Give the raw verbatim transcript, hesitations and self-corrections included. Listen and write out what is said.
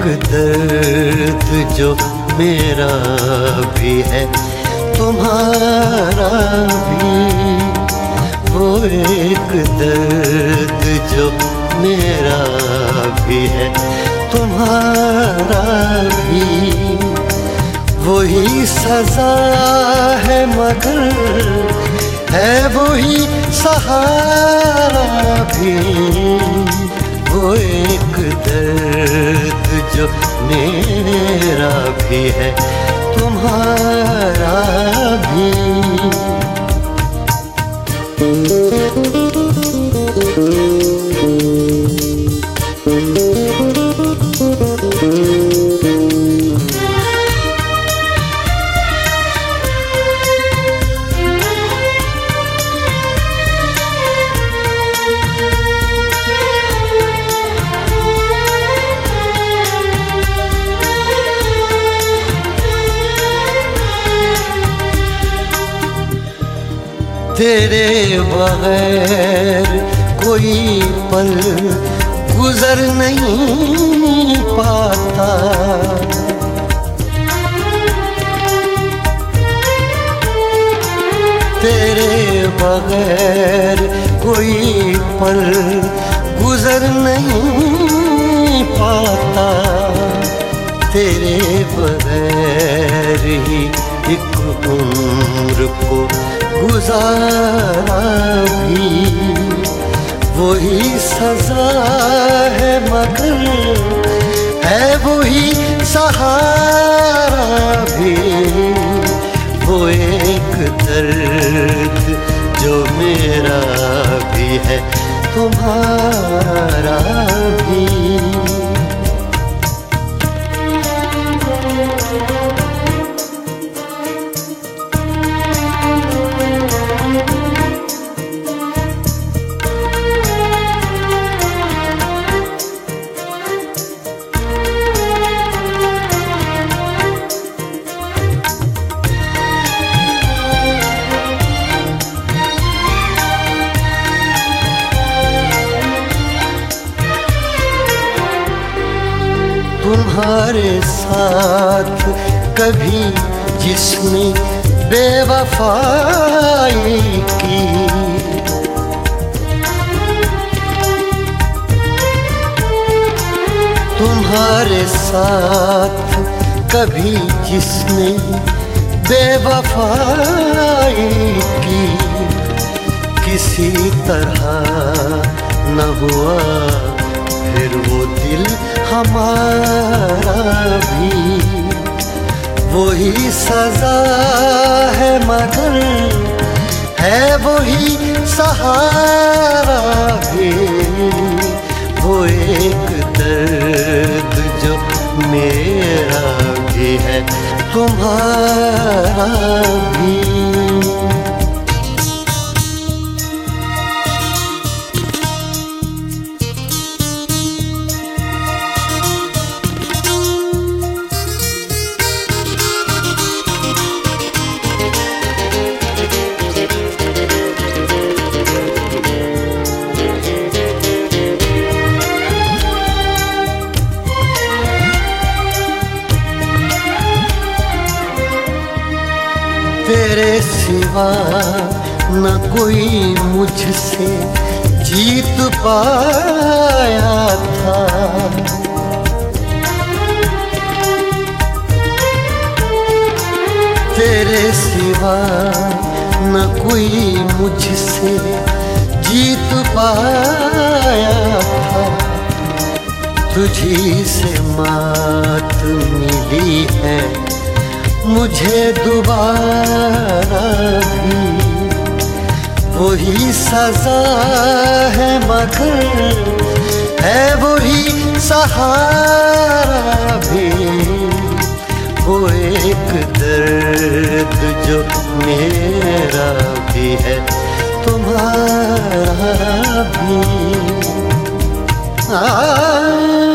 दर्द जो मेरा भी है तुम्हारा भी, वो एक दर्द जो मेरा भी है तुम्हारा भी, वही सजा है मगर है वही सहारा भी, वो एक दर्द जो मेरा भी है तुम्हारा भी। तेरे बगैर कोई पल गुजर नहीं पाता, तेरे बगैर कोई पल गुजर नहीं पाता, तेरे बगैर ही एक उम्र को गुजारा भी, वही सजा है मगर है वही सहारा भी, वो एक दर्द जो मेरा भी है तुम्हारा भी। तुम्हारे साथ कभी जिसने बेवफाई की, तुम्हारे साथ कभी जिसने बेवफाई की, किसी तरह न हुआ फिर वो दिल हमारा भी, वही सजा है मगर है वही सहारा भी, वो एक दर्द जो मेरा भी है तुम्हारा भी। तेरे सिवा न कोई मुझसे जीत पाया था, तेरे सिवा न कोई मुझसे जीत पाया था, तुझी से मात मिली है मुझे दोबारा भी, वही सजा है मगर है वही सहारा भी, वो एक दर्द जो मेरा भी है तुम्हारा भी। आ